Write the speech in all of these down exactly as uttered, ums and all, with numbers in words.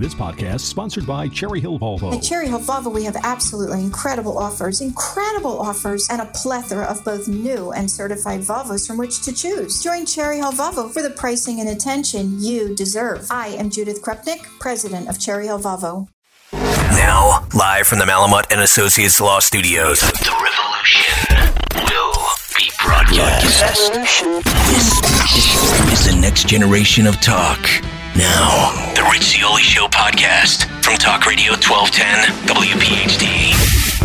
This podcast is sponsored by Cherry Hill Volvo. At Cherry Hill Volvo, we have absolutely incredible offers, incredible offers, and a plethora of both new and certified Volvos from which to choose. Join Cherry Hill Volvo for the pricing and attention you deserve. I am Judith Krupnik, president of Cherry Hill Volvo. Now, live from the Malamut and Associates Law Studios, the revolution will be broadcast. This is the next generation of talk. Now, the Rich Zeoli Show podcast from Talk Radio twelve ten W P H D.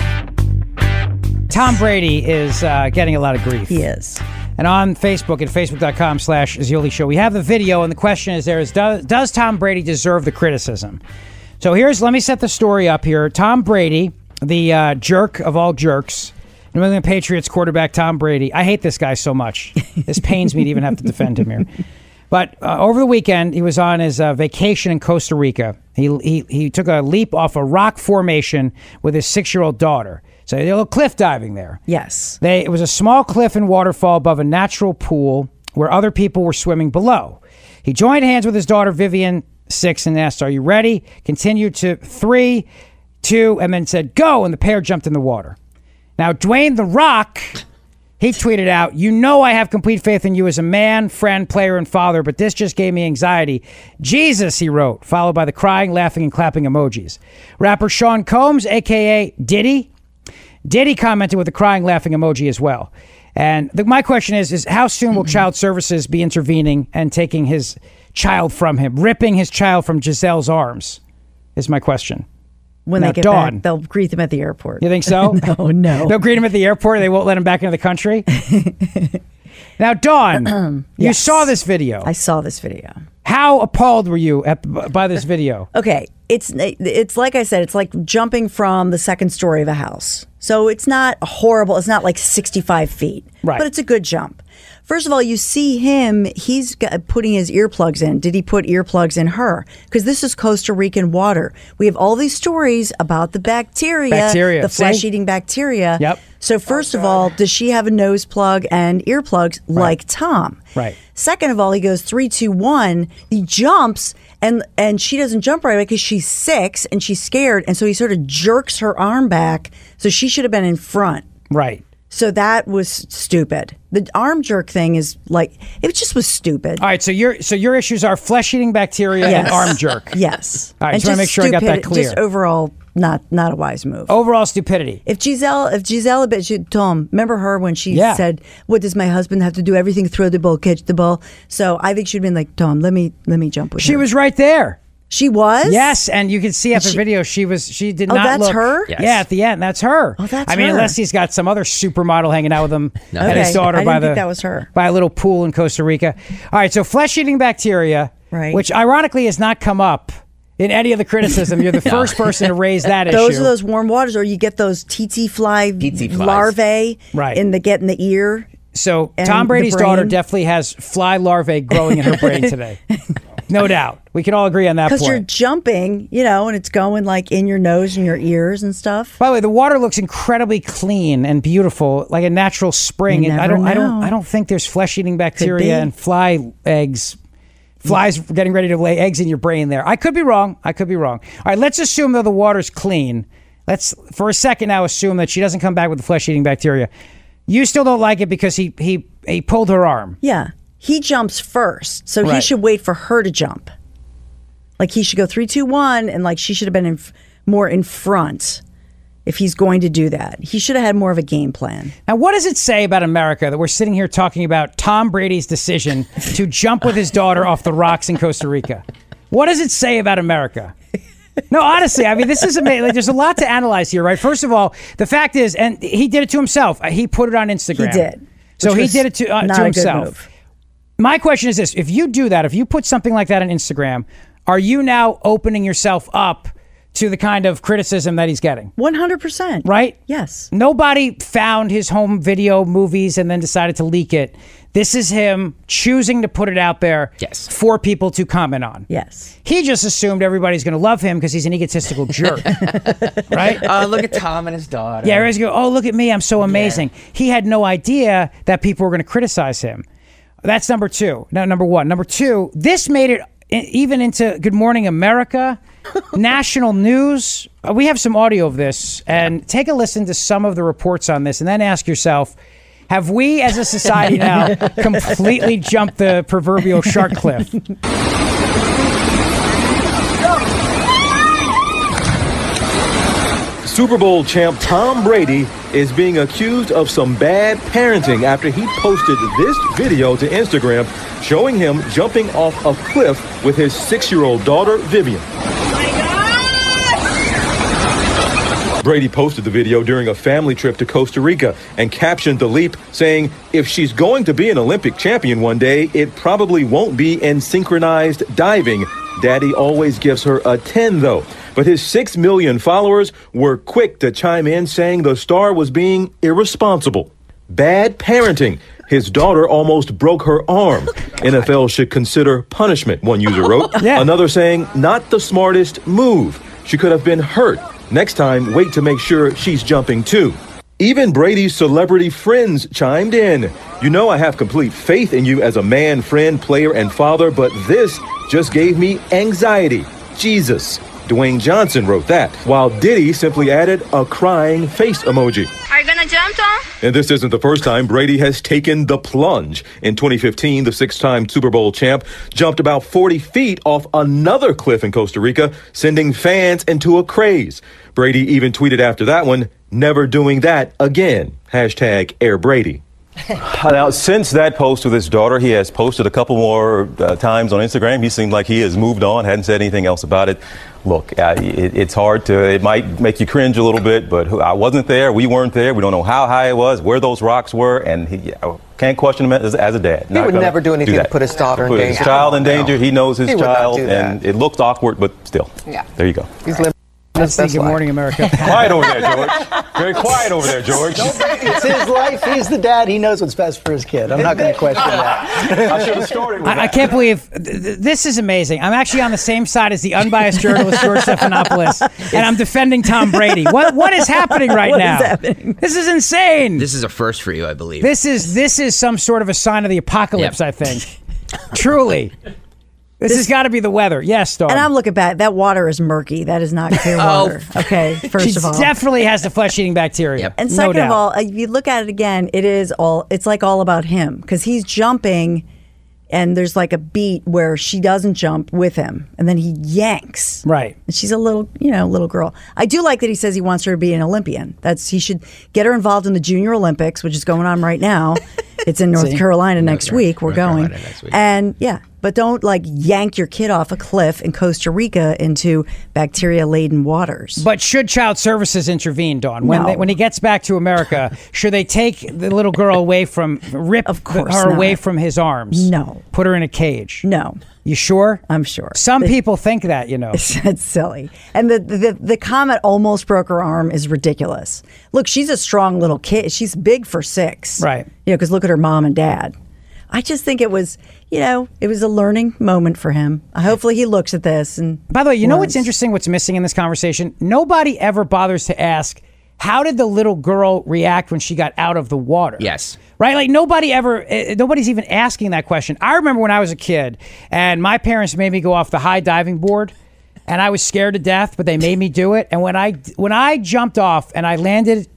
Tom Brady is uh, getting a lot of grief. He is. And on Facebook at facebook.com slash Zeoli Show, we have the video, and the question is there is, does, does Tom Brady deserve the criticism? So here's, let me set the story up here. Tom Brady, the uh, jerk of all jerks, New England Patriots quarterback Tom Brady. I hate this guy so much. This pains me to even have to defend him here. But uh, over the weekend, he was on his uh, vacation in Costa Rica. He, he he took a leap off a rock formation with his six-year-old daughter. So they did a little cliff diving there. Yes. They, it was a small cliff and waterfall above a natural pool where other people were swimming below. He joined hands with his daughter, Vivian, six, and asked, "Are you ready?" Continued to three, two, and then said, "Go," and the pair jumped in the water. Now, Dwayne The Rock... he tweeted out, "You know I have complete faith in you as a man, friend, player, and father, but this just gave me anxiety. Jesus," he wrote, followed by the crying, laughing, and clapping emojis. Rapper Sean Combs, a k a. Diddy, Diddy commented with the crying, laughing emoji as well. And the, my question is, is how soon will Child Services be intervening and taking his child from him, ripping his child from Giselle's arms, is my question. When now, they get Dawn, back, they'll greet them at the airport. You think so? no, no. They'll greet him at the airport. They won't let him back into the country. Now, Dawn, you Yes. saw this video. I saw this video. How appalled were you at, by this video? Okay, it's it's like I said, it's like jumping from the second story of a house. So it's not horrible. It's not like sixty-five feet, Right. but it's a good jump. First of all, you see him, he's got, putting his earplugs in. Did he put earplugs in her? Because this is Costa Rican water. We have all these stories about the bacteria, Bacteria, the see? flesh-eating bacteria. Yep. So first of all, does she have a nose plug and earplugs like Tom? Right. Second of all, he goes three, two, one. He jumps, and and she doesn't jump right away because she's six and she's scared, and so he sort of jerks her arm back. So she should have been in front. Right. So that was stupid. The arm jerk thing is like, it just was stupid. All right, so your so your issues are flesh-eating bacteria and Yes. arm jerk. Yes. All right, And just wanna make sure I got that stupid- clear. Just overall, not not a wise move. Overall stupidity. If Giselle, if Giselle, a bit, she, Tom, remember her when she Yeah. said, "What does my husband have to do? Everything, throw the ball, catch the ball." So I think she'd been like, "Tom, let me let me jump with She her." was right there. She was. Yes, and you can see after She- video she was she did Oh, not that's look. her? Yes. Yeah, at the end, that's her. Oh, that's I mean, her. unless he's got some other supermodel hanging out with him No. and his Okay, daughter I by didn't the think that was her. by a little pool in Costa Rica. All right, so flesh-eating bacteria, Right. which ironically has not come up in any of the criticism. You're the first person to raise that Those issue. are those warm waters, or you get those tsetse fly Tsetse flies. larvae Right. in the get in the ear. So and Tom the Brady's daughter brain. definitely has fly larvae growing in her brain today. No doubt. We can all agree on that Because point. you're jumping, you know, and it's going like in your nose and your ears and stuff. By the way, the water looks incredibly clean and beautiful, like a natural spring. You And I never don't, I don't, know. I don't think there's flesh-eating be. bacteria and fly eggs, flies getting ready to lay eggs in your brain. There, I could be wrong. I could be wrong. All right, let's assume that the water's clean. Let's, for a second now, assume that she doesn't come back with the flesh-eating bacteria. You still don't like it because he he he pulled her arm. Yeah. He jumps first, so he Right. should wait for her to jump. Like he should go three, two, one, and like she should have been in, f- more in front if he's going to do that. He should have had more of a game plan. Now, what does it say about America that we're sitting here talking about Tom Brady's decision to jump with his daughter off the rocks in Costa Rica? What does it say about America? No, honestly, I mean, this is amazing. Like, there's a lot to analyze here, right? First of all, the fact is, and he did it to himself. He put it on Instagram. He did. So which he was did it to, uh, not to a good himself. move. My question is this. If you do that, if you put something like that on Instagram, are you now opening yourself up to the kind of criticism that he's getting? one hundred percent. Right? Yes. Nobody found his home video movies and then decided to leak it. This is him choosing to put it out there Yes. for people to comment on. Yes. He just assumed everybody's going to love him because he's an egotistical jerk. Right? Oh, look at Tom and his daughter. Yeah, everybody's going, oh, look at me. I'm so amazing. He had no idea that people were going to criticize him. That's number two. No, number one. Number two, this made it i- even into Good Morning America national news. Uh, we have some audio of this, and take a listen to some of the reports on this, and then ask yourself, have we as a society now completely jumped the proverbial shark cliff? Super Bowl champ Tom Brady is being accused of some bad parenting after he posted this video to Instagram showing him jumping off a cliff with his six-year-old daughter, Vivian. Brady posted the video during a family trip to Costa Rica and captioned the leap saying, if she's going to be an Olympic champion one day, it probably won't be in synchronized diving. Daddy always gives her a ten, though. But his six million followers were quick to chime in, saying the star was being irresponsible. Bad parenting. His daughter almost broke her arm. N F L should consider punishment, one user wrote. Yeah. Another saying, not the smartest move. She could have been hurt. Next time, wait to make sure she's jumping too. Even Brady's celebrity friends chimed in. You know I have complete faith in you as a man, friend, player, and father, but this just gave me anxiety. Jesus. Dwayne Johnson wrote that, while Diddy simply added a crying face emoji. Are you gonna jump, Tom? And this isn't the first time Brady has taken the plunge. In twenty fifteen, the six-time Super Bowl champ jumped about forty feet off another cliff in Costa Rica, sending fans into a craze. Brady even tweeted after that one, never doing that again. Hashtag Air Brady. Now, since that post with his daughter, he has posted a couple more uh, times on Instagram. He seemed like he has moved on, hadn't said anything else about it. Look, uh, it, it's hard to, it might make you cringe a little bit, but I wasn't there. We weren't there. We don't know how high it was, where those rocks were, and he uh, can't question him as, as a dad. He would never do anything do to put his daughter in put danger. His child in danger. He knows his He would not child, do that. and it looked awkward, but still. Yeah. There you go. He's living Let's say good morning, America. Quiet over there, George. Very quiet over there, George. It's his life. He's the dad. He knows what's best for his kid. I'm not going to question that. I should have started with I, that. I can't believe th- th- this is amazing. I'm actually on the same side as the unbiased journalist George Stephanopoulos, and I'm defending Tom Brady. What what is happening right What now? is happening? This is insane. This is a first for you, I believe. This is this is some sort of a sign of the apocalypse. Yep. I think. Truly. This, this has got to be the weather. Yes, Dawn. And I'm looking back. That water is murky. That is not clear water. Oh. Okay, first she of all. definitely has the flesh-eating bacteria. Yep. And no second doubt. of all, if you look at it again, it is all, it's like all about him because he's jumping and there's like a beat where she doesn't jump with him and then he yanks. Right. And she's a little, you know, little girl. I do like that he says he wants her to be an Olympian. That's, he should get her involved in the Junior Olympics, which is going on right now. It's in North See? Carolina next North, week. We're North going. Carolina next week. And yeah, but don't like yank your kid off a cliff in Costa Rica into bacteria-laden waters. But should Child Services intervene, Dawn? When No. they, when he gets back to America, should they take the little girl away from, rip Of course her not. away from his arms? No. Put her in a cage? No. You sure? I'm sure. Some people think that, you know. It's silly. And the, the the comment almost broke her arm is ridiculous. Look, she's a strong little kid. She's big for six. Right. You know, because look at her mom and dad. I just think it was, you know, it was a learning moment for him. Hopefully he looks at this and By the way, you know what's learns. interesting, what's missing in this conversation? Nobody ever bothers to ask, how did the little girl react when she got out of the water? Yes. Right? Like nobody ever, eh, nobody's even asking that question. I remember when I was a kid and my parents made me go off the high diving board and I was scared to death, but they made me do it. And when I, when I jumped off and I landed,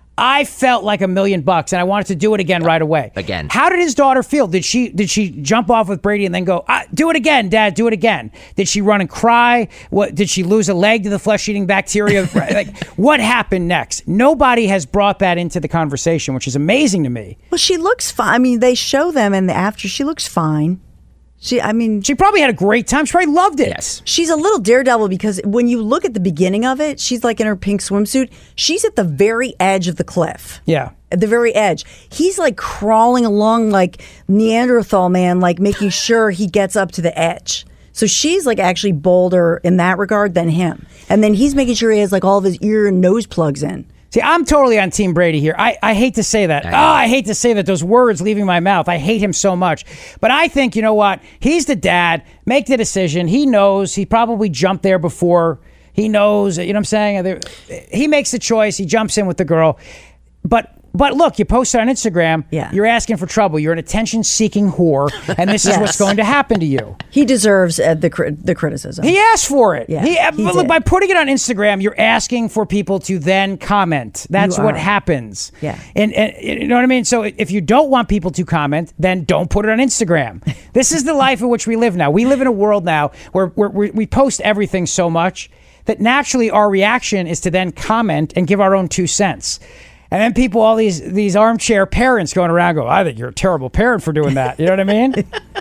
I felt like a million bucks and I wanted to do it again right away. Again. How did his daughter feel? Did she did she jump off with Brady and then go, ah, do it again, Dad, do it again? Did she run and cry? What did she lose a leg to the flesh-eating bacteria? Like, what happened next? Nobody has brought that into the conversation, which is amazing to me. Well, she looks fine. I mean, they show them in the after. She looks fine. She, I mean, She probably had a great time. She probably loved it. Yes. she's a little daredevil because when you look at the beginning of it, she's like in her pink swimsuit. She's at the very edge of the cliff. Yeah. At the very edge. He's like crawling along like Neanderthal man, like making sure he gets up to the edge. So she's like actually bolder in that regard than him. And then he's making sure he has like all of his ear and nose plugs in. See, I'm totally on Team Brady here. I, I hate to say that. I Oh, know. I hate to say that. Those words leaving my mouth. I hate him so much. But I think, you know what? He's the dad. Make the decision. He knows. He probably jumped there before. He knows. You know what I'm saying? He makes the choice. He jumps in with the girl. But But look, you post it on Instagram. Yeah. You're asking for trouble. You're an attention-seeking whore, and this is Yes. what's going to happen to you. He deserves uh, the cri- the criticism. He asked for it. Yeah, he, he but look, did. by putting it on Instagram, you're asking for people to then comment. That's You what are. happens. Yeah. And, and you know what I mean? So if you don't want people to comment, then don't put it on Instagram. This is the life in which we live now. We live in a world now where, where, where we post everything so much that naturally our reaction is to then comment and give our own two cents. And then people, all these these armchair parents going around go, I think you're a terrible parent for doing that. You know what I mean?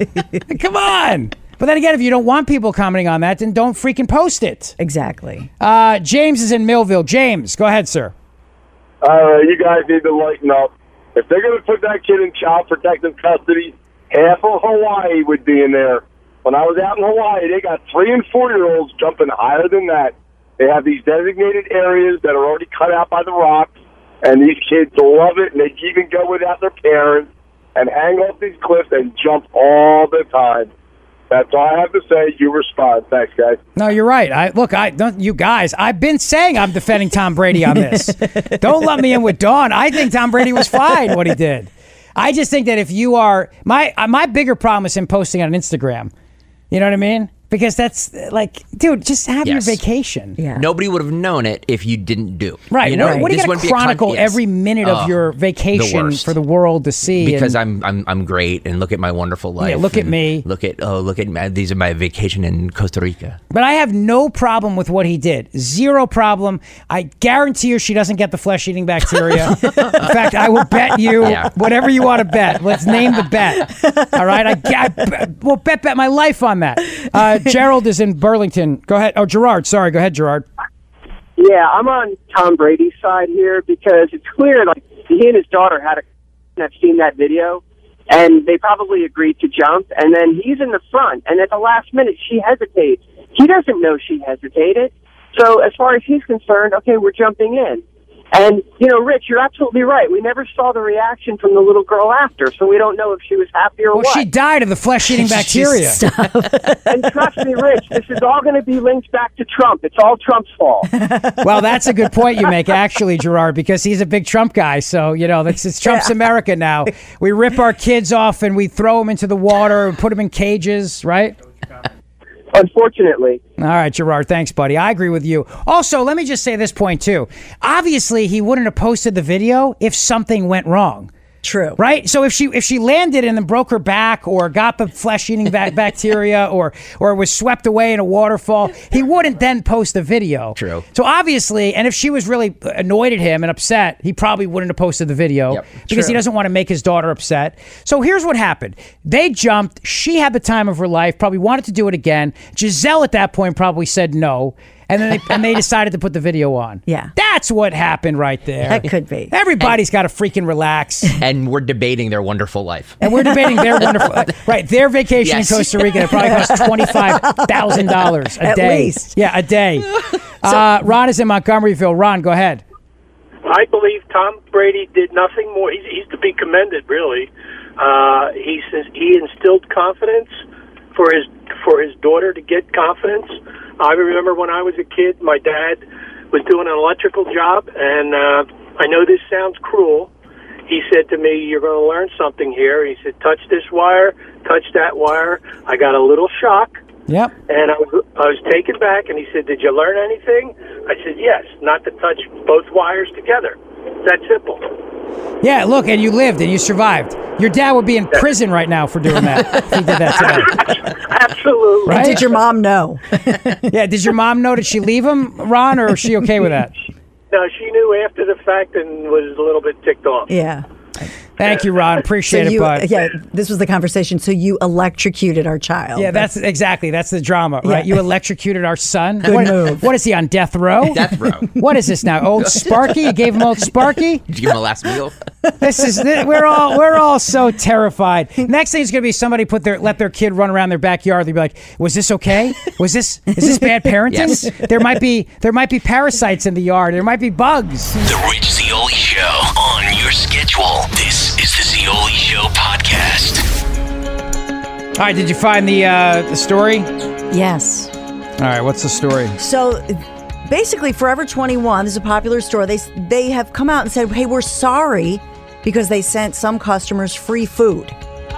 Come on. But then again, if you don't want people commenting on that, then don't freaking post it. Exactly. Uh, James is in Millville. James, go ahead, sir. Uh, you guys need to lighten up. If they're going to put that kid in child protective custody, half of Hawaii would be in there. When I was out in Hawaii, they got three and four-year-olds jumping higher than that. They have these designated areas that are already cut out by the rocks, and these kids love it, and they even go without their parents and hang off these cliffs and jump all the time. That's all I have to say. You respond. Thanks, guys. No, you're right. I look, I don't. You guys, I've been saying I'm defending Tom Brady on this. Don't let me in with Dawn. I think Tom Brady was fine what he did. I just think that if you are my my bigger problem is him posting on Instagram. You know what I mean? Because that's like, dude, just have Yes. your vacation. Yeah. Nobody would have known it if you didn't do it. Right. You know, what, what are you this going wouldn't to be a con- chronicle yes. every minute Oh, of your the vacation worst. for the world to see? Because and, I'm I'm I'm great, and look at my wonderful life. Yeah, look at and me. Look at oh look at my, these are my vacation in Costa Rica. But I have no problem with what he did. Zero problem. I guarantee you she doesn't get the flesh-eating bacteria. In fact, I will bet you Yeah. whatever you want to bet. Let's name the bet. All right? I, I will bet, bet my life on that. Uh, Gerald is in Burlington. Go ahead. Oh, Gerard. Sorry. Go ahead, Gerard. Yeah, I'm on Tom Brady's side here because it's clear like he and his daughter had a have seen that video, and they probably agreed to jump, and then he's in the front, and at the last minute she hesitates. He doesn't know she hesitated. So as far as he's concerned, okay, we're jumping in. And, you know, Rich, you're absolutely right. We never saw the reaction from the little girl after, so we don't know if she was happy or Well, what. she died of the flesh-eating bacteria. And trust me, Rich, this is all going to be linked back to Trump. It's all Trump's fault. Well, that's a good point you make, actually, Gerard, because he's a big Trump guy. So, you know, that's it's Trump's America now. We rip our kids off and we throw them into the water and put them in cages, right? Unfortunately. All right, Gerard. Thanks, buddy. I agree with you. Also, let me just say this point, too. Obviously, he wouldn't have posted the video if something went wrong. True. Right? So if she if she landed and then broke her back or got the flesh-eating ba- bacteria or or was swept away in a waterfall, he wouldn't then post the video. True. So obviously, and if she was really annoyed at him and upset, he probably wouldn't have posted the video Yep. because he doesn't want to make his daughter upset. So here's what happened. They jumped. She had the time of her life, probably wanted to do it again. Giselle at that point probably said no. And then they, and they decided to put the video on. Yeah. That's what happened right there. That could be. Everybody's got to freaking relax. And we're debating their wonderful life. And we're debating their wonderful, right? Their vacation Yes. in Costa Rica that probably costs twenty-five thousand dollars a At day. least. Yeah, a day. uh, Ron is in Montgomeryville. Ron, go ahead. I believe Tom Brady did nothing more. He's, he's to be commended, really. Uh, he says he instilled confidence for his for his daughter to get confidence. I remember when I was a kid, my dad was doing an electrical job, and uh, I know this sounds cruel. He said to me, "You're going to learn something here." He said, "Touch this wire, touch that wire." I got a little shock. Yep. And I was, I was taken back, and he said, "Did you learn anything?" I said, "Yes, not to touch both wires together." That simple. Yeah, look, and you lived and you survived. Your dad would be in prison right now for doing that if he did that today. Absolutely. Right? Did your mom know? Yeah, did your mom know? Did she leave him, Ron, or is she okay with that? No, she knew after the fact and was a little bit ticked off. Yeah. Thank you, Ron. Appreciate so you, it, bud. Yeah, this was the conversation. So you electrocuted our child. Yeah, that's exactly. That's the drama, right? Yeah. You electrocuted our son. Good what, move. What is he on death row? Death row. What is this now? Old Sparky? You gave him old Sparky? Did you give him a last meal? This is we're all we're all so terrified. Next thing is going to be somebody put their let their kid run around their backyard. They'll be like, "Was this okay? Was this is this bad parenting? Yes. There might be there might be parasites in the yard. There might be bugs." The Rich Zeoli Show on your schedule. This is the Zeoli Show podcast. All right, did you find the uh, the story? Yes. All right, what's the story? So basically, Forever twenty-one, this is a popular store. They they have come out and said, hey, we're sorry because they sent some customers free food.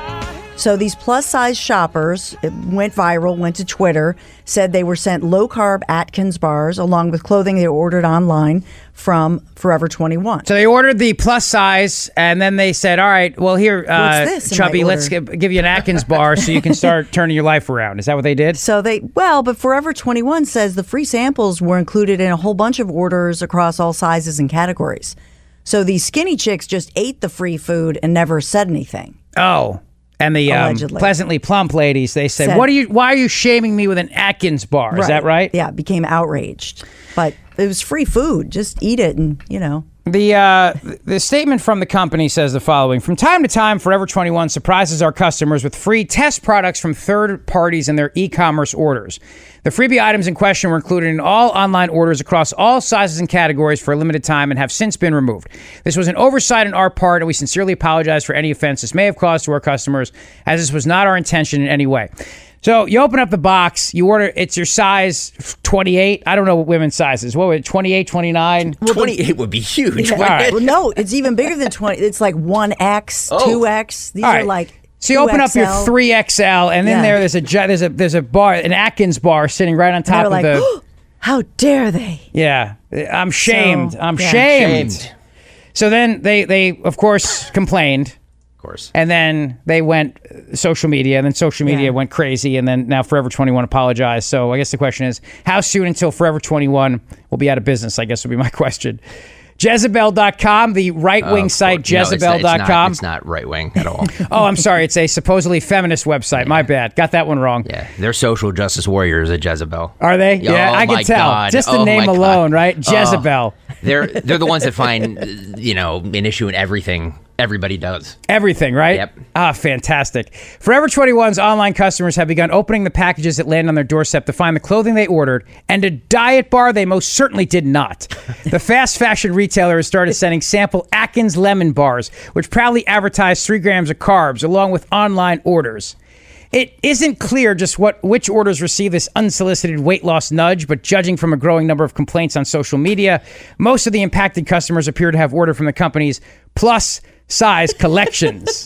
So these plus-size shoppers, it went viral, went to Twitter, said they were sent low-carb Atkins bars along with clothing they ordered online from Forever twenty-one. So they ordered the plus size, and then they said, all right, well, here, uh, What's this in Chubby, my let's order?" give, give you an Atkins bar so you can start turning your life around. Is that what they did? So they, well, but Forever twenty-one says the free samples were included in a whole bunch of orders across all sizes and categories. So these skinny chicks just ate the free food and never said anything. Oh. And the um, Allegedly. pleasantly plump ladies, they said, Said- "What are you? Why are you shaming me with an Atkins bar? Is that right?" Yeah, became outraged. But it was free food. Just eat it and, you know. The uh, the statement from the company says the following: from time to time, Forever twenty-one surprises our customers with free test products from third parties in their e-commerce orders. The freebie items in question were included in all online orders across all sizes and categories for a limited time and have since been removed. This was an oversight on our part, and we sincerely apologize for any offense this may have caused to our customers, as this was not our intention in any way. So you open up the box, you order, it's your size twenty-eight. I don't know what women's size is. What would it, twenty-eight, twenty-nine? twenty-eight would be huge. Yeah. All right. Well, no, it's even bigger than twenty. It's like one X, Oh. two X. These All are right. like So you open up your two X L. three X L, and then Yeah. there there's a ju- there's a there's a bar, an Atkins bar sitting right on And top they're of like, the. "Oh, how dare they? Yeah, I'm shamed. So, I'm yeah. shamed. Shamed. So then they they of course complained. Of course. And then they went uh, social media, and then social media Yeah. went crazy, and then now Forever twenty-one apologized. So I guess the question is, how soon until Forever twenty-one will be out of business? I guess would be my question. Jezebel dot com, the right-wing Of site, course. No, it's not- Jezebel dot com. It's not, it's not right wing at all. Oh, I'm sorry. It's a supposedly feminist website. My bad. Got that one wrong. Yeah, they're social justice warriors at Jezebel. Are they? Oh, Yeah, I can my tell. God. Just the Oh, name my God. alone, right? Oh. Jezebel. They're they're the ones that find uh, you know an issue in everything everybody does. Everything, right? Yep. Ah, fantastic. Forever twenty-one's online customers have begun opening the packages that land on their doorstep to find the clothing they ordered and a diet bar they most certainly did not. The fast fashion retailer has started sending sample Atkins lemon bars, which proudly advertise three grams of carbs, along with online orders. It isn't clear just what which orders receive this unsolicited weight loss nudge, but judging from a growing number of complaints on social media, most of the impacted customers appear to have ordered from the company's plus size collections.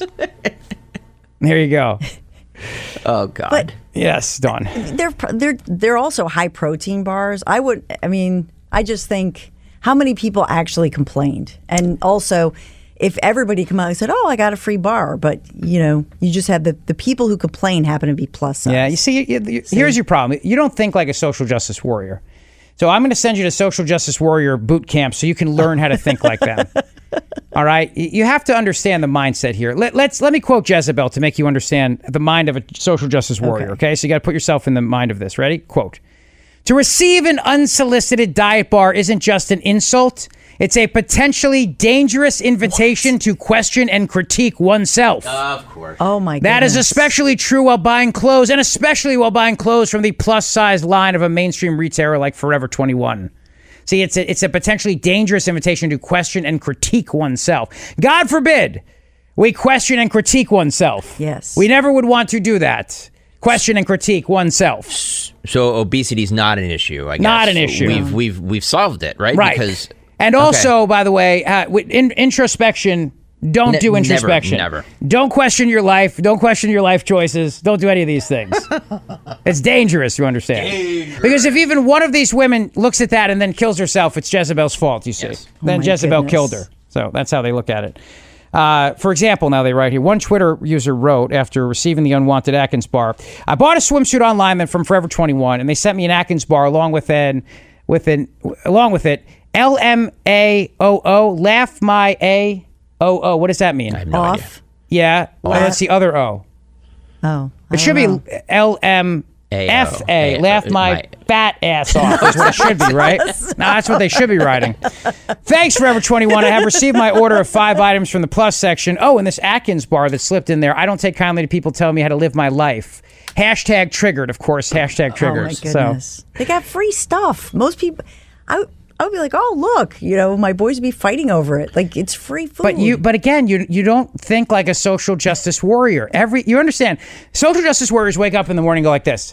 There you go. Oh God. But Yes, Dawn. they're they're they're also high protein bars. I would. I mean, I just think how many people actually complained, and also. If everybody come out and said, "Oh, I got a free bar," but you know, you just have the, the people who complain happen to be plus size. Yeah, you see, you, you, here's your problem. You don't think like a social justice warrior. So I'm going to send you to social justice warrior boot camp so you can learn how to think like them. All right? You you have to understand the mindset here. Let, let's let me quote Jezebel to make you understand the mind of a social justice warrior, okay? So you got to put yourself in the mind of this. Ready? Quote. To receive an unsolicited diet bar isn't just an insult. It's a potentially dangerous invitation to question and critique oneself. Of course. Oh my god. That is especially true while buying clothes, and especially while buying clothes from the plus-size line of a mainstream retailer like Forever twenty-one. See, it's a, it's a potentially dangerous invitation to question and critique oneself. God forbid we question and critique oneself. Yes. We never would want to do that. Question and critique oneself. So obesity is not an issue. I guess Not an issue. We've we've we've solved it, right? Right. Because and also, by the way, uh, with in, introspection. Don't Ne- do never, introspection. never. Don't question your life. Don't question your life choices. Don't do any of these things. It's dangerous, you understand? Dangerous. Because if even one of these women looks at that and then kills herself, it's Jezebel's fault, you see. Yes. Then Oh my Jezebel goodness. killed her. So that's how they look at it. Uh, for example, now they write here, one Twitter user wrote after receiving the unwanted Atkins bar, I bought a swimsuit online then from Forever twenty-one, and they sent me an Atkins bar along with an, with an, along with it, L M A O O, laugh my A O O. What does that mean? I have no Off. idea. Yeah, well, that's the other O. Oh. I It should don't be know. L M F A, A O. laugh my, My- fat ass off, is what it should be, right? No, that's what they should be writing. Thanks, Forever twenty-one. I have received my order of five items from the plus section. Oh, and this Atkins bar that slipped in there. I don't take kindly to people telling me how to live my life. Hashtag triggered, of course. Hashtag triggered. Oh my goodness. They got free stuff. Most people, I I would be like, oh look, you know, my boys would be fighting over it. Like it's free food. But you, but again, you you don't think like a social justice warrior. Every you understand, social justice warriors wake up in the morning and go like this: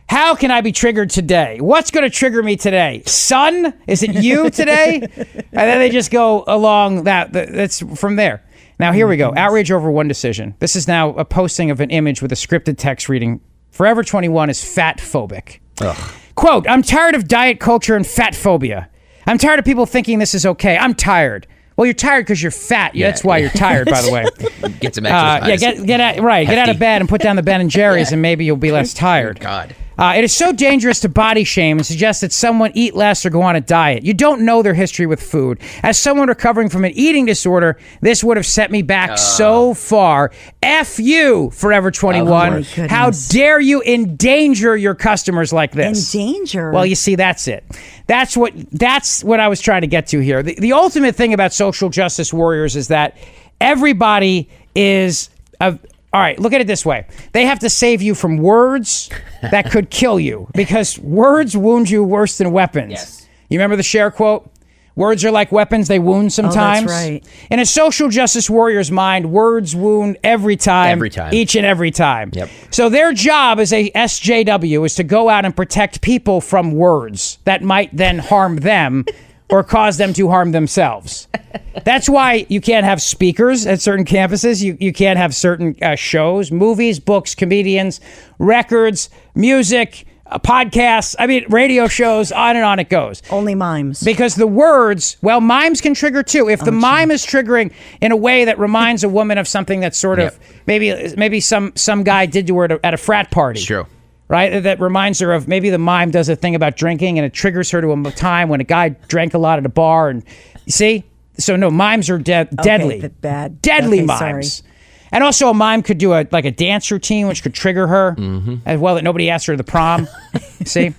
How can I be triggered today? What's going to trigger me today? Sun? Is it you today? And then they just go along that. That's from there. Now, here we go. Outrage over one decision. This is now a posting of an image with a scripted text reading, Forever twenty-one is fat phobic. Ugh. Quote, I'm tired of diet culture and fat phobia. I'm tired of people thinking this is okay. I'm tired. Well, you're tired because you're fat. Yeah, that's why you're tired, by the way. Get some exercise. Uh, yeah, get, get out, right. Hefty. Get out of bed and put down the Ben and Jerry's, yeah. and maybe you'll be less tired. God. Uh, it is so dangerous to body shame and suggest that someone eat less or go on a diet. You don't know their history with food. As someone recovering from an eating disorder, this would have set me back uh. so far. F you, Forever twenty-one. Oh, how dare you endanger your customers like this? Endanger? Well, you see, that's it. That's what that's what I was trying to get to here. The, the ultimate thing about social justice warriors is that everybody is a... All right, look at it this way. They have to save you from words that could kill you because words wound you worse than weapons. Yes. You remember the Cher quote? Words are like weapons, they wound sometimes. Oh, that's right. In a social justice warrior's mind, words wound every time. Every time. Each and every time. Yep. So their job as a S J W is to go out and protect people from words that might then harm them or cause them to harm themselves. That's why you can't have speakers at certain campuses. You you can't have certain uh, shows, movies, books, comedians, records, music, uh, podcasts. I mean, radio shows, on and on it goes. Only mimes. Because the words, well, mimes can trigger too. If the oh, mime is triggering in a way that reminds a woman of something that's sort of, yep. maybe maybe some, some guy did to her at a, at a frat party. It's true. Right? That reminds her of maybe the mime does a thing about drinking and it triggers her to a time when a guy drank a lot at a bar. And you see? So no, mimes are de- deadly. Okay, bad. Deadly okay, mimes. Sorry. And also a mime could do a like a dance routine which could trigger her mm-hmm. as well that nobody asked her to the prom. See?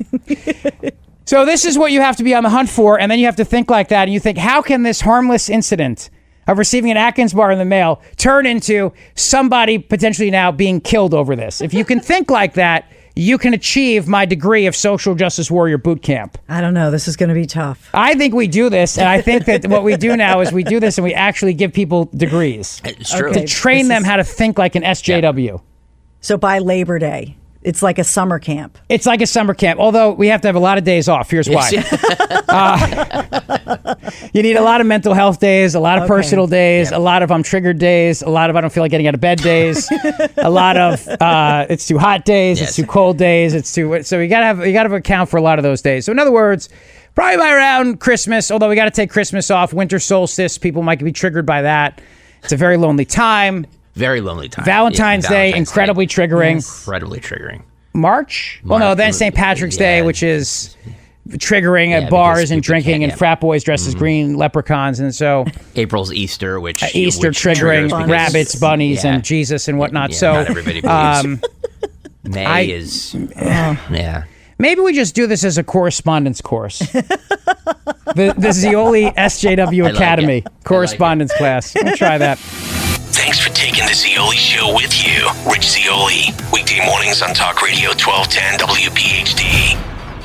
So this is what you have to be on the hunt for, and then you have to think like that, and you think, how can this harmless incident of receiving an Atkins bar in the mail turn into somebody potentially now being killed over this? If you can think like that, you can achieve my degree of social justice warrior boot camp. I don't know. This is going to be tough. I think we do this, and I think that what we do now is we do this and we actually give people degrees. It's true. To Okay, train this them is- how to think like an S J W. Yeah. So by Labor Day, it's like a summer camp. It's like a summer camp, although we have to have a lot of days off. Here's why. uh, you need a lot of mental health days, a lot of Okay. personal days, Yeah. a lot of I'm triggered days, a lot of I don't feel like getting out of bed days, a lot of uh, it's too hot days, Yes. it's too cold days, it's too so you gotta have you gotta account for a lot of those days. So in other words, probably by around Christmas, although we got to take Christmas off, winter solstice, people might be triggered by that. It's a very lonely time. Very lonely time. Valentine's Yeah, Day, Valentine's incredibly Day. triggering. Incredibly triggering. March? Well, no, March. then Saint Patrick's Yeah. Day, which is triggering Yeah, at bars because and people drinking can't- and yeah. frat boys dressed as green leprechauns. And so April's Easter, which uh, Easter which triggering triggers because- rabbits, bunnies, yeah. and Jesus and whatnot. Yeah, so not everybody believes. um, May I- is yeah. maybe we just do this as a correspondence course. the, the Zioli S J W I like Academy it. I like correspondence class. We'll try that. Thanks for taking the Zioli Show with you. Rich Zioli, weekday mornings on Talk Radio twelve ten W P H D.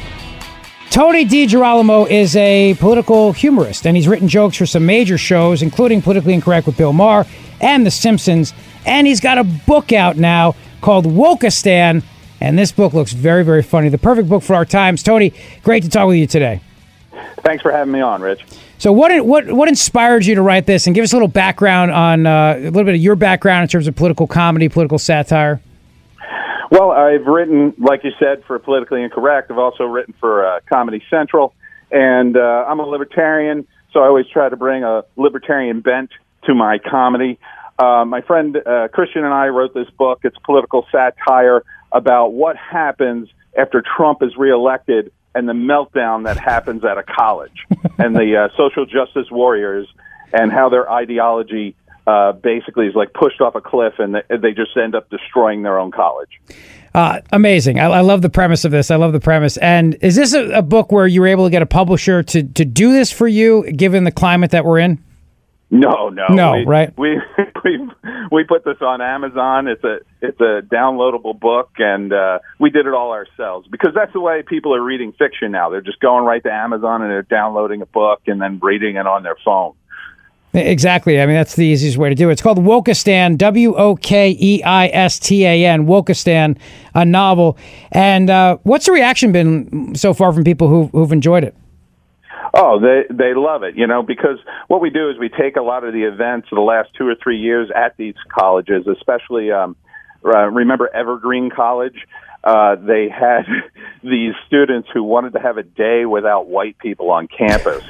Tony DiGirolamo is a political humorist, and he's written jokes for some major shows, including Politically Incorrect with Bill Maher and The Simpsons. And he's got a book out now called Wokeistan, and this book looks very, very funny. The perfect book for our times. Tony, great to talk with you today. Thanks for having me on, Rich. So what what what inspired you to write this? And give us a little background on uh, a little bit of your background in terms of political comedy, political satire. Well, I've written, like you said, for Politically Incorrect. I've also written for uh, Comedy Central, and uh, I'm a libertarian, so I always try to bring a libertarian bent to my comedy. Uh, my friend uh, Christian and I wrote this book. It's political satire about what happens after Trump is reelected and the meltdown that happens at a college and the uh, social justice warriors and how their ideology uh, basically is like pushed off a cliff and they, they just end up destroying their own college. Uh, amazing. I, I love the premise of this. I love the premise. And is this a, a book where you were able to get a publisher to, to do this for you, given the climate that we're in? No, no, No, we, right? We we we put this on Amazon. It's a it's a downloadable book, and uh, we did it all ourselves because that's the way people are reading fiction now. They're just going right to Amazon and they're downloading a book and then reading it on their phone. Exactly. I mean, that's the easiest way to do it. It's called Wokistan, W O K E I S T A N, Wokistan, a novel. And uh, what's the reaction been so far from people who, who've enjoyed it? Oh, they they love it, you know, because what we do is we take a lot of the events of the last two or three years at these colleges, especially, um, uh, remember Evergreen College? Uh, they had these students who wanted to have a day without white people on campus.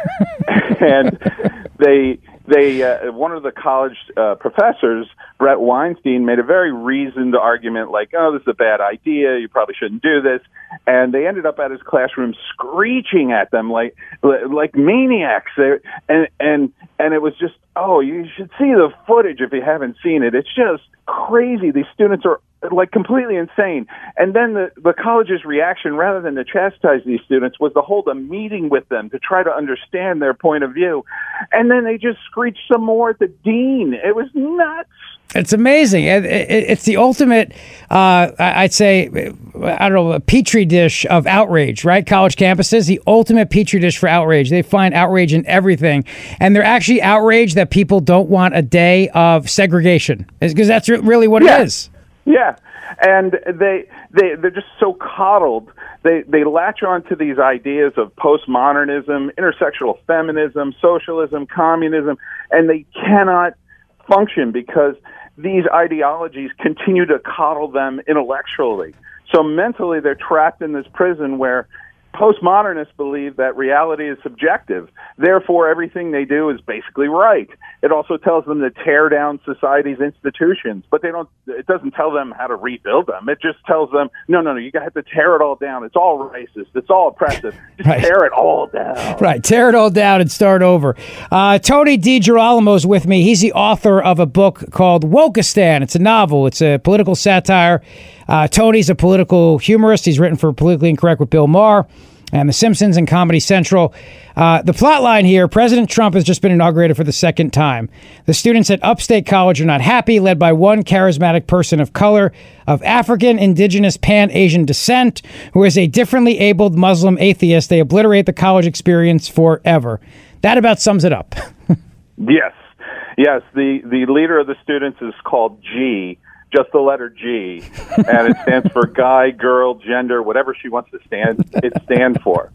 And they, they, uh, one of the college uh, professors, Brett Weinstein, made a very reasoned argument like, oh, this is a bad idea. You probably shouldn't do this. And they ended up at his classroom screeching at them like, like maniacs. They, and, and, and it was just, oh, you should see the footage if you haven't seen it. It's just crazy. These students are like completely insane. And then the, the college's reaction, rather than to chastise these students, was to hold a meeting with them to try to understand their point of view. And then they just screeched some more at the dean. It was nuts. It's amazing. It's the ultimate, uh, I'd say, I don't know, a petri dish of outrage, right? College campuses, the ultimate petri dish for outrage. They find outrage in everything. And they're actually outraged that people don't want a day of segregation, because that's really what yeah. it is. Yeah, and they they they're just so coddled. They they latch on to these ideas of postmodernism, intersectional feminism, socialism, communism, and they cannot function because these ideologies continue to coddle them intellectually. So mentally, they're trapped in this prison where postmodernists believe that reality is subjective. Therefore, everything they do is basically right. It also tells them to tear down society's institutions, but they don't. It doesn't tell them how to rebuild them. It just tells them, no, no, no, you have to tear it all down. It's all racist. It's all oppressive. Just right. tear it all down. Right, tear it all down and start over. Uh, Tony DiGirolamo's with me. He's the author of a book called Wokistan. It's a novel. It's a political satire. Uh, Tony's a political humorist. He's written for Politically Incorrect with Bill Maher and The Simpsons and Comedy Central. Uh, the plot line here, President Trump has just been inaugurated for the second time. The students at Upstate College are not happy, led by one charismatic person of color, of African, indigenous, Pan-Asian descent, who is a differently abled Muslim atheist. They obliterate the college experience forever. That about sums it up. Yes. Yes, the, the leader of the students is called G, just the letter G, and it stands for guy, girl, gender, whatever she wants to stand it stand for.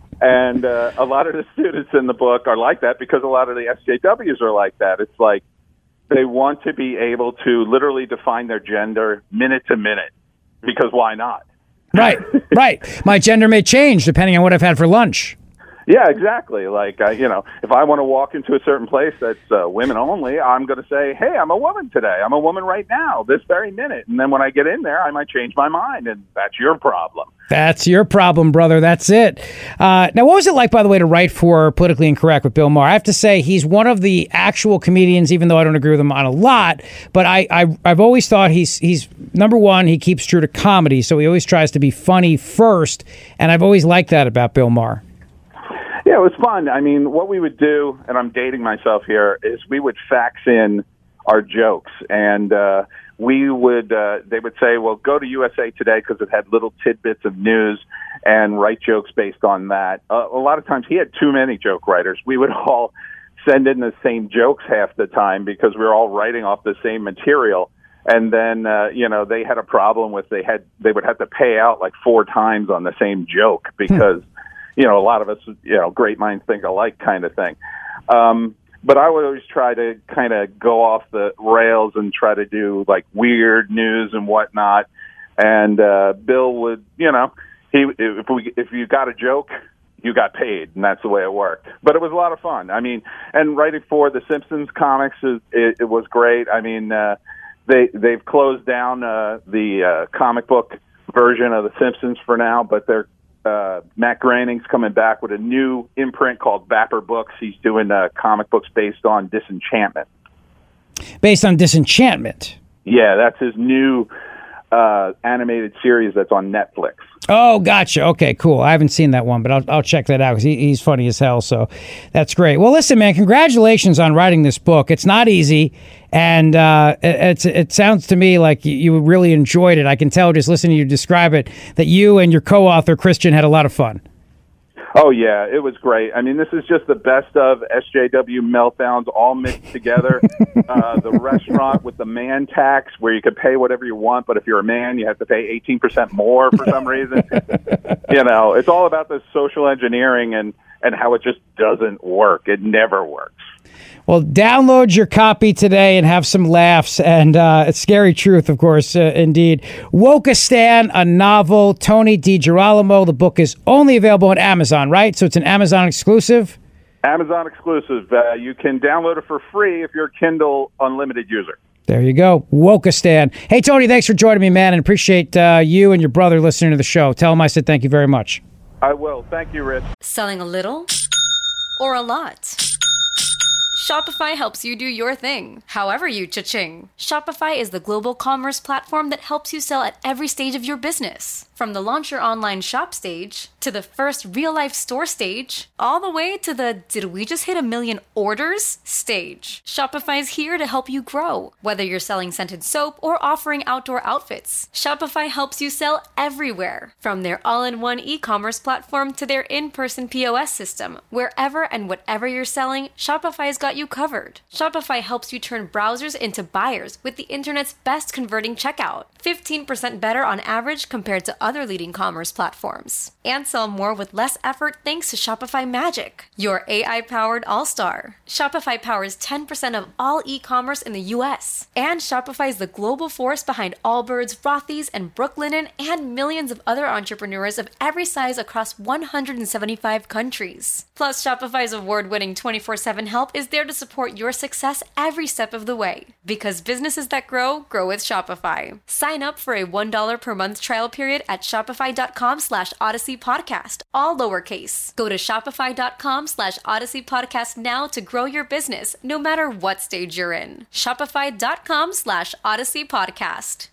And uh, a lot of the students in the book are like that because a lot of the S J Ws are like that. It's like they want to be able to literally define their gender minute to minute, because why not? Right, right. My gender may change depending on what I've had for lunch. Yeah, exactly. Like, uh, you know, if I want to walk into a certain place that's uh, women only, I'm going to say, hey, I'm a woman today. I'm a woman right now, this very minute. And then when I get in there, I might change my mind, and that's your problem. That's your problem, brother. That's it. Uh, now, what was it like, by the way, to write for Politically Incorrect with Bill Maher? I have to say, he's one of the actual comedians, even though I don't agree with him on a lot. But I, I, I've always thought he's, he's number one, he keeps true to comedy. So he always tries to be funny first. And I've always liked that about Bill Maher. Yeah, it was fun. I mean, what we would do, and I'm dating myself here, is we would fax in our jokes, and uh, we would, uh, they would say, well, go to U S A Today because it had little tidbits of news, and write jokes based on that. Uh, a lot of times he had too many joke writers. We would all send in the same jokes half the time because we were all writing off the same material. And then, uh, you know, they had a problem with they had they would have to pay out like four times on the same joke because, you know, a lot of us, you know, great minds think alike kind of thing. Um, but I would always try to kind of go off the rails and try to do like weird news and whatnot. And uh, Bill would, you know, he if we if you got a joke, you got paid, and that's the way it worked. But it was a lot of fun. I mean, and writing for the Simpsons comics, is, it, it was great. I mean, uh, they they've closed down uh, the uh, comic book version of the Simpsons for now, but they're Uh, Matt Groening's coming back with a new imprint called Vapor Books. He's doing uh, comic books based on Disenchantment. Based on Disenchantment? Yeah, that's his new uh, animated series that's on Netflix. Oh, gotcha. Okay, cool. I haven't seen that one, but I'll, I'll check that out because he, he's funny as hell, so that's great. Well, listen, man, congratulations on writing this book. It's not easy, and uh, it, it's, it sounds to me like you, you really enjoyed it. I can tell just listening to you describe it that you and your co-author, Christian, had a lot of fun. Oh, yeah, it was great. I mean, this is just the best of S J W meltdowns all mixed together. uh, the restaurant with the man tax where you could pay whatever you want, but if you're a man, you have to pay eighteen percent more for some reason. You know, it's all about this social engineering and, and how it just doesn't work. It never works. Well, download your copy today and have some laughs. And uh, it's Scary Truth, of course, uh, indeed. Wokistan, a novel. Tony DiGirolamo. The book is only available on Amazon, right? So it's an Amazon exclusive? Amazon exclusive. Uh, you can download it for free if you're a Kindle Unlimited user. There you go. Wokistan. Hey, Tony, thanks for joining me, man, and appreciate uh, you and your brother listening to the show. Tell him I said thank you very much. I will. Thank you, Rich. Selling a little or a lot? Shopify helps you do your thing, however you cha-ching. Shopify is the global commerce platform that helps you sell at every stage of your business. From the launch your online shop stage, to the first real-life store stage, all the way to the did we just hit a million orders stage. Shopify's here to help you grow. Whether you're selling scented soap or offering outdoor outfits, Shopify helps you sell everywhere. From their all-in-one e-commerce platform to their in-person P O S system, wherever and whatever you're selling, Shopify's got you covered. Shopify helps you turn browsers into buyers with the internet's best converting checkout. fifteen percent better on average compared to other leading commerce platforms. And sell more with less effort thanks to Shopify Magic, your A I-powered all-star. Shopify powers ten percent of all e-commerce in the U S. And Shopify is the global force behind Allbirds, Rothy's, and Brooklinen, and millions of other entrepreneurs of every size across one hundred seventy-five countries. Plus, Shopify's award-winning twenty-four seven help is there to support your success every step of the way. Because businesses that grow, grow with Shopify. Sign up for a one dollar per month trial period at shopify.com slash Odyssey Podcast, all lowercase. Go to shopify.com slash Odyssey Podcast now to grow your business, no matter what stage you're in. Shopify.com slash Odyssey Podcast.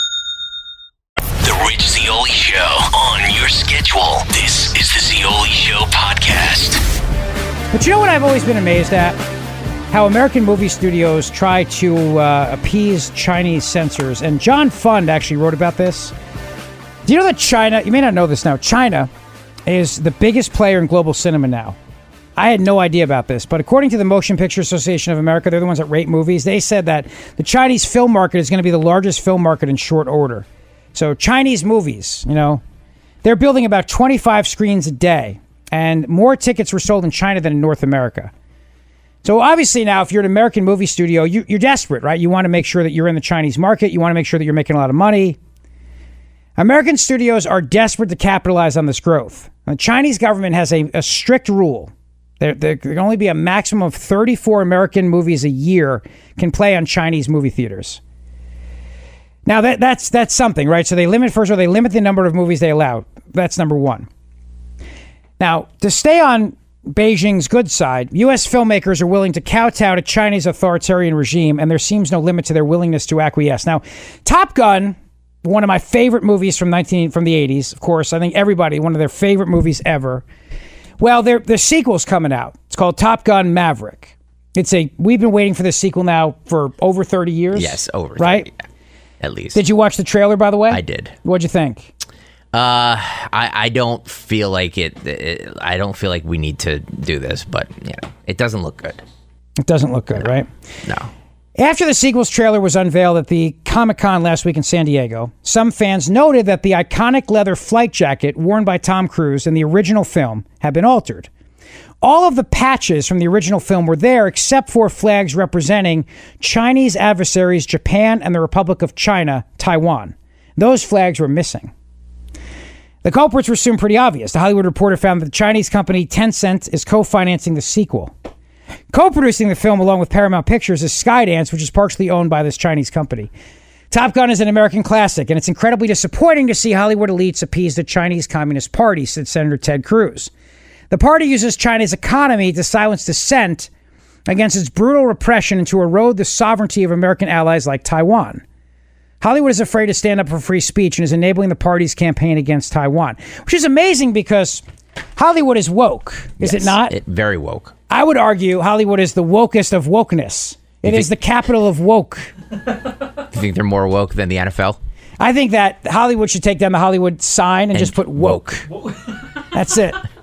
The Rich Zeoli Show on your schedule. This is the Zeoli Show podcast. But you know what I've always been amazed at? How American movie studios try to uh, appease Chinese censors. And John Fund actually wrote about this. Do you know that China, you may not know this now, China is the biggest player in global cinema now. I had no idea about this, but according to the Motion Picture Association of America, they're the ones that rate movies, they said that the Chinese film market is going to be the largest film market in short order. So Chinese movies, you know, they're building about twenty-five screens a day, and more tickets were sold in China than in North America. So obviously now, if you're an American movie studio, you, you're desperate, right? You want to make sure that you're in the Chinese market. You want to make sure that you're making a lot of money. American studios are desperate to capitalize on this growth. The Chinese government has a, a strict rule. There, there can only be a maximum of thirty-four American movies a year can play on Chinese movie theaters. Now, that that's that's something, right? So they limit, first of all, they limit the number of movies they allow. That's number one. Now, to stay on Beijing's good side, U S filmmakers are willing to kowtow to China's authoritarian regime, and there seems no limit to their willingness to acquiesce. Now, Top Gun, one of my favorite movies from nineteen from the eighties, of course. I think everybody, one of their favorite movies ever. Well, their the sequel's coming out. It's called Top Gun Maverick. It's a we've been waiting for this sequel now for over thirty years. Yes, over right? thirty, at least. Did you watch the trailer, by the way? I did. What'd you think? Uh, I, I don't feel like it, it. I don't feel like we need to do this, but you know, it doesn't look good. It doesn't look good, no. right? No. After the sequel's trailer was unveiled at the Comic-Con last week in San Diego, some fans noted that the iconic leather flight jacket worn by Tom Cruise in the original film had been altered. All of the patches from the original film were there except for flags representing Chinese adversaries Japan and the Republic of China, Taiwan. Those flags were missing. The culprits were soon pretty obvious. The Hollywood Reporter found that the Chinese company Tencent is co-financing the sequel. Co-producing the film along with Paramount Pictures is Skydance, which is partially owned by this Chinese company. Top Gun is an American classic, and it's incredibly disappointing to see Hollywood elites appease the Chinese Communist Party, said Senator Ted Cruz. The party uses China's economy to silence dissent against its brutal repression and to erode the sovereignty of American allies like Taiwan. Hollywood is afraid to stand up for free speech and is enabling the party's campaign against Taiwan, which is amazing because Hollywood is woke, is yes, it not? It, very woke. I would argue Hollywood is the wokest of wokeness. It think, is the capital of woke. You think they're more woke than the N F L? I think that Hollywood should take down the Hollywood sign and, and just put woke. woke. That's it.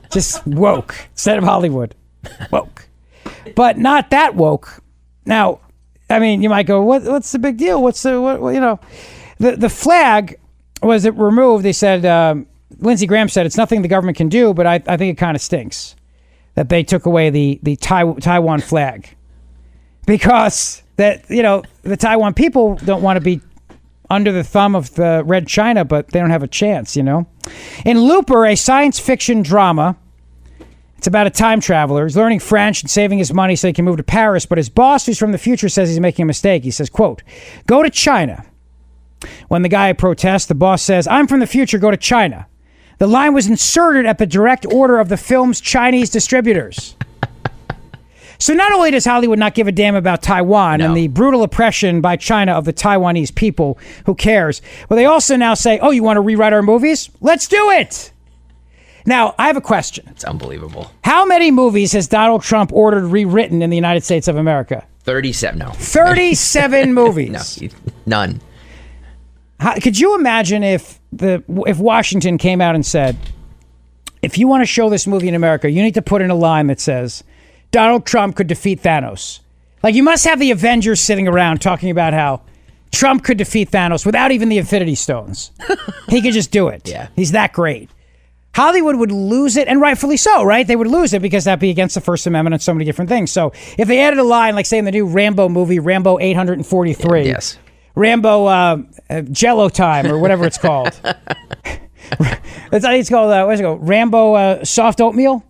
Just woke instead of Hollywood. Woke. But not that woke. Now, I mean, you might go, what, what's the big deal? What's the, what, what, you know, the, the flag was it removed. They said, um, Lindsey Graham said, it's nothing the government can do, but I, I think it kind of stinks that they took away the, the Tai- Taiwan flag. Because that, you know, the Taiwan people don't want to be under the thumb of the Red China, but they don't have a chance, you know. In Looper, a science fiction drama, it's about a time traveler. He's learning French and saving his money so he can move to Paris, but his boss, who's from the future, says he's making a mistake. He says, quote, go to China. When the guy protests, the boss says, I'm from the future, go to China. The line was inserted at the direct order of the film's Chinese distributors. So not only does Hollywood not give a damn about Taiwan no. and the brutal oppression by China of the Taiwanese people, who cares? But they also now say, oh, you want to rewrite our movies? Let's do it. Now, I have a question. It's unbelievable. How many movies has Donald Trump ordered rewritten in the United States of America? thirty-seven, no. thirty-seven movies. No, none. How, could you imagine if the if Washington came out and said, if you want to show this movie in America, you need to put in a line that says, Donald Trump could defeat Thanos. Like, you must have the Avengers sitting around talking about how Trump could defeat Thanos without even the Infinity Stones. He could just do it. Yeah. He's that great. Hollywood would lose it, and rightfully so, right? They would lose it because that'd be against the First Amendment and so many different things. So if they added a line, like, say, in the new Rambo movie, Rambo eight forty-three. Yes. Rambo uh, uh, Jello Time, or whatever it's called. That's how it's called. Uh, what's it called? Rambo uh, Soft Oatmeal?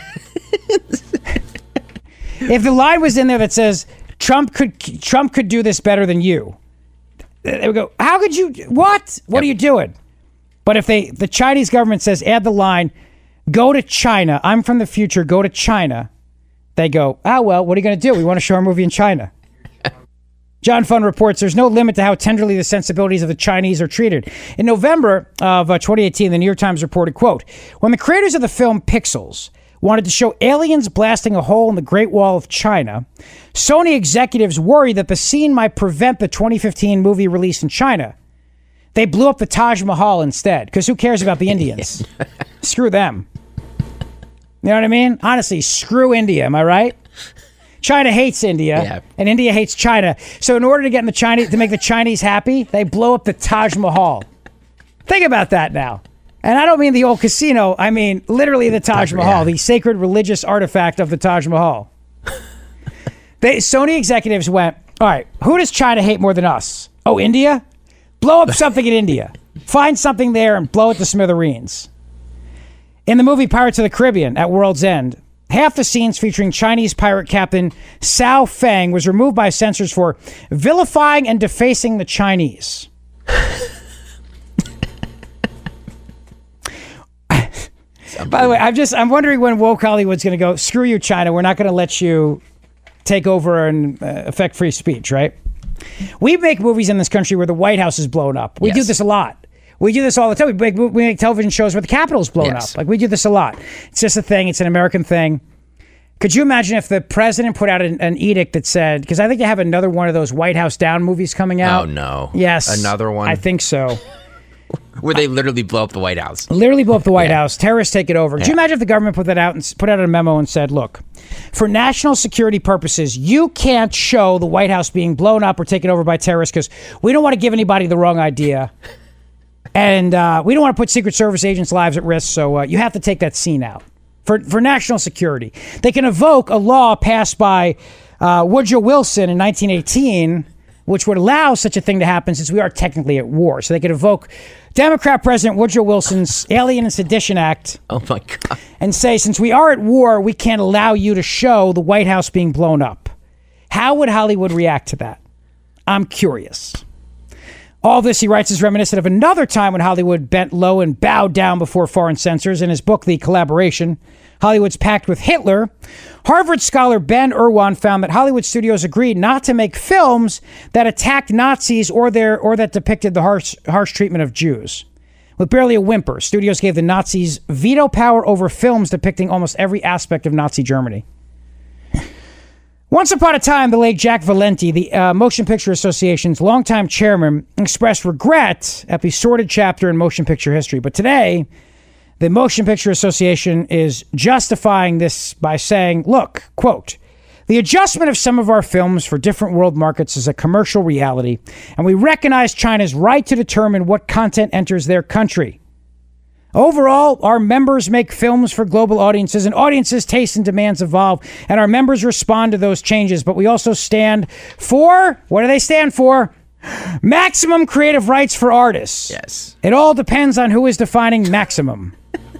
If the line was in there that says Trump could Trump could do this better than you, they would go, how could you? What? What yep. are you doing? But if they the Chinese government says add the line, go to China. I'm from the future. Go to China. They go, oh, well, what are you going to do? We want to show our movie in China. John Fund reports there's no limit to how tenderly the sensibilities of the Chinese are treated. In November of uh, twenty eighteen, the New York Times reported, quote, when the creators of the film Pixels wanted to show aliens blasting a hole in the Great Wall of China, Sony executives worried that the scene might prevent the twenty fifteen movie release in China. They blew up the Taj Mahal instead, because who cares about the Indians? Screw them. You know what I mean? Honestly, screw India, am I right? China hates India, yeah. and India hates China. So in order to get in the Chinese, to make the Chinese happy, they blow up the Taj Mahal. Think about that now. And I don't mean the old casino. I mean literally the Taj Mahal, yeah. the sacred religious artifact of the Taj Mahal. They, Sony executives went, all right, who does China hate more than us? Oh, India? Blow up something in India. Find something there and blow it to smithereens. In the movie Pirates of the Caribbean at World's End, half the scenes featuring Chinese pirate captain Cao Feng was removed by censors for vilifying and defacing the Chinese. By the way, I'm just I'm wondering when woke Hollywood's going to go, screw you, China. We're not going to let you take over and uh, affect free speech, right? We make movies in this country where the White House is blown up. We yes. do this a lot. We do this all the time. We make, we make television shows where the Capitol's blown yes. up. Like, we do this a lot. It's just a thing. It's an American thing. Could you imagine if the president put out an, an edict that said, because I think they have another one of those White House Down movies coming out. Oh, no. Yes. Another one? I think so. Where they literally blow up the White House. Literally blow up the White yeah. House. Terrorists take it over. Yeah. Could you imagine if the government put that out and put out a memo and said, look, for national security purposes, you can't show the White House being blown up or taken over by terrorists because we don't want to give anybody the wrong idea. And uh, we don't want to put Secret Service agents' lives at risk, so uh, you have to take that scene out. For, for national security. They can evoke a law passed by uh, Woodrow Wilson in nineteen eighteen, which would allow such a thing to happen since we are technically at war. So they could evoke Democrat President Woodrow Wilson's Alien and Sedition Act. Oh, my God. And say, since we are at war, we can't allow you to show the White House being blown up. How would Hollywood react to that? I'm curious. All this, he writes, is reminiscent of another time when Hollywood bent low and bowed down before foreign censors. In his book, The Collaboration, Hollywood's Pact with Hitler, Harvard scholar Ben Irwan found that Hollywood studios agreed not to make films that attacked Nazis or their or that depicted the harsh, harsh treatment of Jews. With barely a whimper, studios gave the Nazis veto power over films depicting almost every aspect of Nazi Germany. Once upon a time, the late Jack Valenti, the uh, Motion Picture Association's longtime chairman, expressed regret at the sordid chapter in motion picture history. But today, The Motion Picture Association is justifying this by saying, look, quote, the adjustment of some of our films for different world markets is a commercial reality, and we recognize China's right to determine what content enters their country. Overall, our members make films for global audiences, and audiences' tastes and demands evolve, and our members respond to those changes. But we also stand for, what do they stand for? Maximum creative rights for artists. Yes. It all depends on who is defining maximum.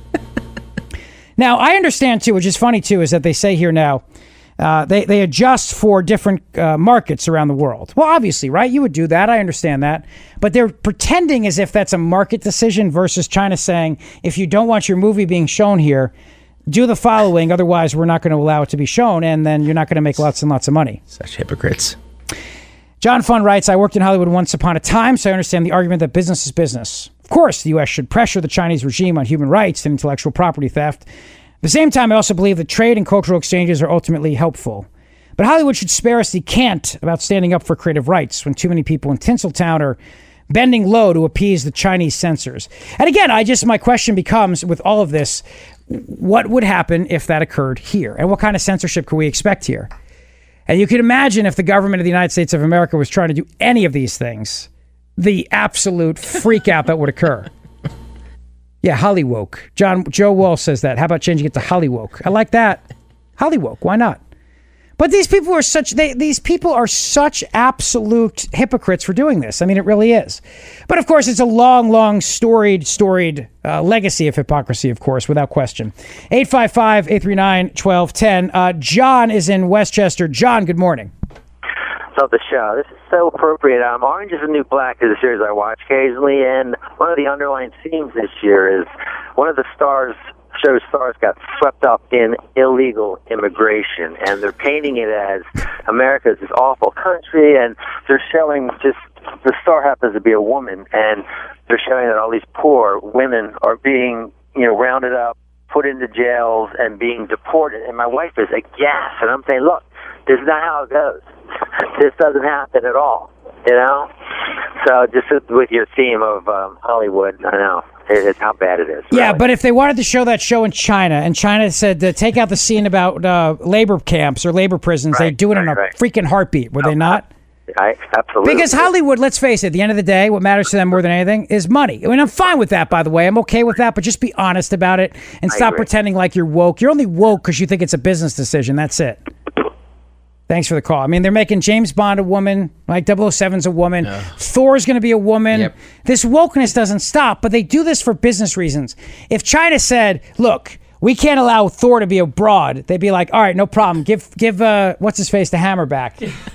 Now, I understand, too, which is funny, too, is that they say here now, uh, they, they adjust for different uh, markets around the world. Well, obviously, right? You would do that. I understand that. But they're pretending as if that's a market decision versus China saying, if you don't want your movie being shown here, do the following. Otherwise, we're not going to allow it to be shown. And then you're not going to make lots and lots of money. Such hypocrites. John Fund writes, I worked in Hollywood once upon a time, so I understand the argument that business is business. Of course, the U S should pressure the Chinese regime on human rights and intellectual property theft. At the same time, I also believe that trade and cultural exchanges are ultimately helpful. But Hollywood should spare us the cant about standing up for creative rights when too many people in Tinseltown are bending low to appease the Chinese censors. And again, I just my question becomes, with all of this, what would happen if that occurred here? And what kind of censorship could we expect here? And you can imagine if the government of the United States of America was trying to do any of these things, the absolute freak out that would occur. Yeah, Hollywoke. John Joe Wall says that. How about changing it to Hollywoke? I like that. Hollywoke. Why not? But these people are such they these people are such absolute hypocrites for doing this. I mean, it really is. But of course, it's a long, long, storied, storied uh, legacy of hypocrisy, of course, without question. eight five five, eight three nine, one two one zero. Uh, John is in Westchester. John, good morning. Love the show. This is so appropriate. Um, Orange is the New Black is a series I watch occasionally, and one of the underlying themes this year is one of the stars, show's stars, got swept up in illegal immigration, and they're painting it as America is this awful country, and they're showing just the star happens to be a woman, and they're showing that all these poor women are being, you know, rounded up, put into jails, and being deported. And my wife is aghast, and I'm saying, look, this is not how it goes. This doesn't happen at all, you know? So just with your theme of um, Hollywood, I know, it's how bad it is. Yeah, really. But if they wanted to show that show in China, and China said to take out the scene about uh, labor camps or labor prisons, right, they'd do it right, in a right. freaking heartbeat, would oh, they not? I, absolutely. Because Hollywood, let's face it, at the end of the day, what matters to them more than anything is money. I mean, I'm fine with that, by the way. I'm okay with that, but just be honest about it and I stop agree. pretending like you're woke. You're only woke because you think it's a business decision. That's it. Thanks for the call. I mean, they're making James Bond a woman, like double oh seven's a woman. Yeah. Thor's going to be a woman. Yep. This wokeness doesn't stop, but they do this for business reasons. If China said, look, we can't allow Thor to be a broad, they'd be like, all right, no problem. Give, give uh, what's his face, the hammer back.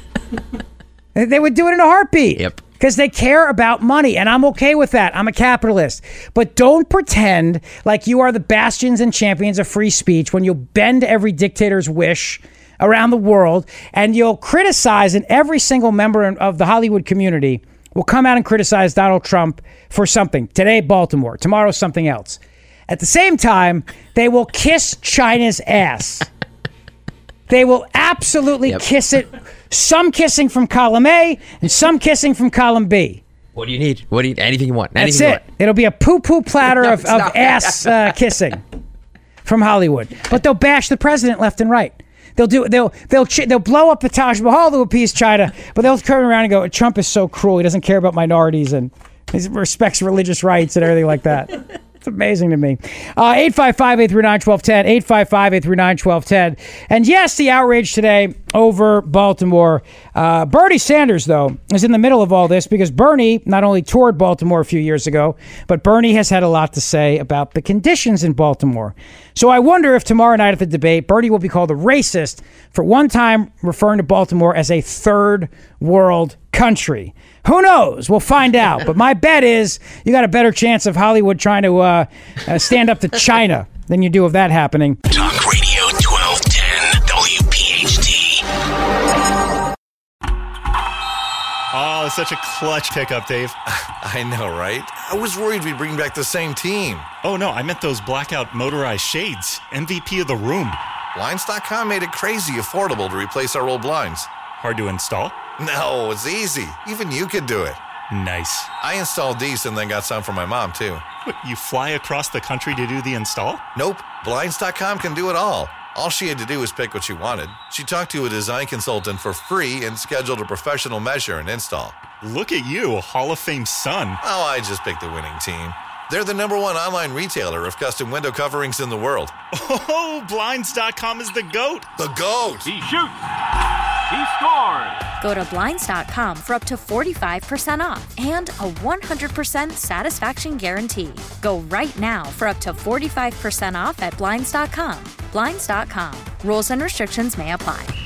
They would do it in a heartbeat. Yep. Because they care about money, and I'm okay with that. I'm a capitalist. But don't pretend like you are the bastions and champions of free speech when you'll bend every dictator's wish around the world, and you'll criticize, and every single member of the Hollywood community will come out and criticize Donald Trump for something. Today, Baltimore. Tomorrow, something else. At the same time, they will kiss China's ass. They will absolutely yep. kiss it. Some kissing from column A and some kissing from column B. What do you need? What do you? Anything you want? That's Anything it. You want. It'll be a poo-poo platter no, of, of ass uh, kissing from Hollywood. But they'll bash the president left and right. They'll do. They'll they'll they'll blow up the Taj Mahal to appease China, but they'll turn around and go, Trump is so cruel. He doesn't care about minorities and he respects religious rights and everything like that. It's amazing to me. Uh, eight five five, eight three nine, one two one zero. eight five five, eight three nine, one two one zero. And yes, the outrage today over Baltimore. Uh, Bernie Sanders, though, is in the middle of all this because Bernie not only toured Baltimore a few years ago, but Bernie has had a lot to say about the conditions in Baltimore. So I wonder if tomorrow night at the debate, Bernie will be called a racist for one time referring to Baltimore as a third world country. Who knows? We'll find out. But my bet is you got a better chance of Hollywood trying to uh, uh, stand up to China than you do of that happening. Talk Radio twelve ten W P H T. Oh, such a clutch pickup, Dave. I know, right? I was worried we'd bring back the same team. Oh, no, I meant those blackout motorized shades. M V P of the room. Blinds dot com made it crazy affordable to replace our old blinds. Hard to install? No, it's easy. Even you could do it. Nice. I installed these and then got some for my mom, too. What, you fly across the country to do the install? Nope. Blinds dot com can do it all. All she had to do was pick what she wanted. She talked to a design consultant for free and scheduled a professional measure and install. Look at you, a Hall of Fame son. Oh, I just picked the winning team. They're the number one online retailer of custom window coverings in the world. Oh, Blinds dot com is the GOAT. The GOAT. He shoots. He scores. Go to Blinds dot com for up to forty-five percent off and a one hundred percent satisfaction guarantee. Go right now for up to forty-five percent off at Blinds dot com. Blinds dot com. Rules and restrictions may apply.